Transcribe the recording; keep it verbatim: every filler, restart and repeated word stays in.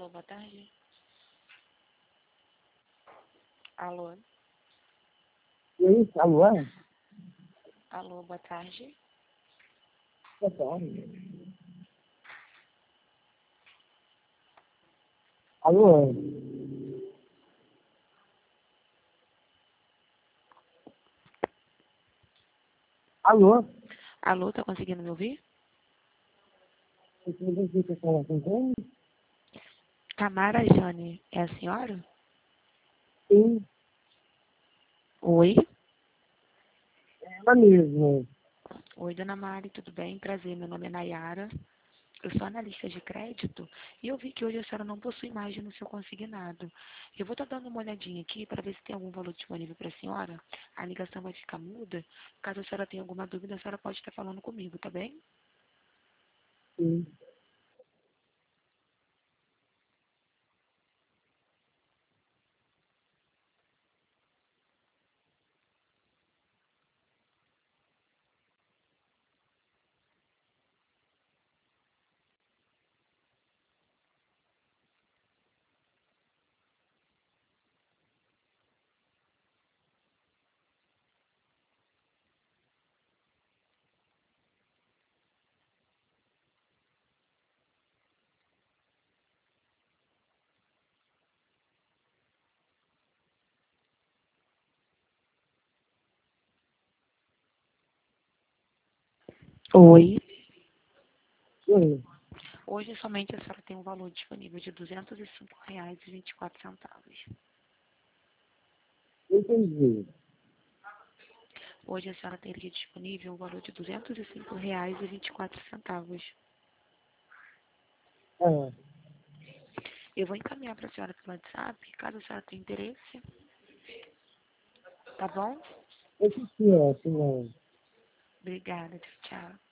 Alô, boa tarde. Alô, E aí, alô? alô, boa tarde. Boa tarde. Alô? Alô? Alô, tá conseguindo me ouvir? Você me diz que falar com quem? Tamara Jane, é a senhora? Sim, Oi? ela mesmo. Oi, dona Mari, tudo bem? Prazer, meu nome é Nayara. Eu sou analista de crédito e eu vi que hoje a senhora não possui margem no seu consignado. Eu vou estar dando uma olhadinha aqui para ver se tem algum valor disponível para a senhora. A ligação vai ficar muda. Caso a senhora tenha alguma dúvida, a senhora pode estar falando comigo, tá bem? Sim. Oi. E aí? Hoje somente a senhora tem um valor disponível de duzentos e cinco reais e vinte e quatro centavos. Entendi. Hoje a senhora teria disponível o valor de duzentos e cinco reais e vinte e quatro centavos. Ah, Eu vou encaminhar para a senhora pelo WhatsApp, caso a senhora tenha interesse. Tá bom? esse que é, senhor? Obrigada, tchau.